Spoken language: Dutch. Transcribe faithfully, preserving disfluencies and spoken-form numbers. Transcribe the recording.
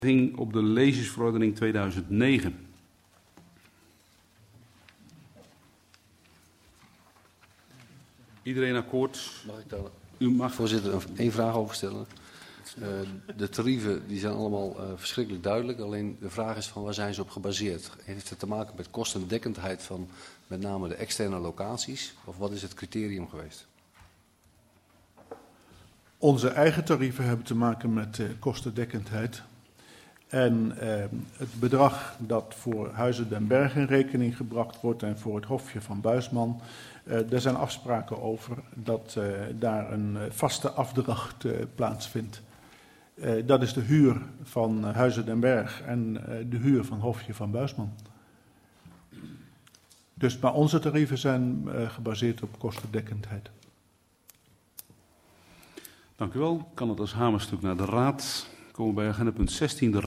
Op de lezersverordening tweeduizend negen. Iedereen akkoord? Mag ik daar, U mag. voorzitter, één vraag over stellen? Uh, de tarieven die zijn allemaal uh, verschrikkelijk duidelijk. Alleen de vraag is van waar zijn ze op gebaseerd? Heeft het te maken met kostendekkendheid van met name de externe locaties? Of wat is het criterium geweest? Onze eigen tarieven hebben te maken met uh, kostendekkendheid. En uh, het bedrag dat voor Huizen den Berg in rekening gebracht wordt en voor het Hofje van Buisman, uh, daar zijn afspraken over dat uh, daar een vaste afdracht uh, plaatsvindt. Uh, dat is de huur van uh, Huizen den Berg en uh, de huur van Hofje van Buisman. Dus, maar onze tarieven zijn uh, gebaseerd op kostendekkendheid. Dank u wel. Kan het als hamerstuk naar de Raad. Komen we bij agenda punt zestien. De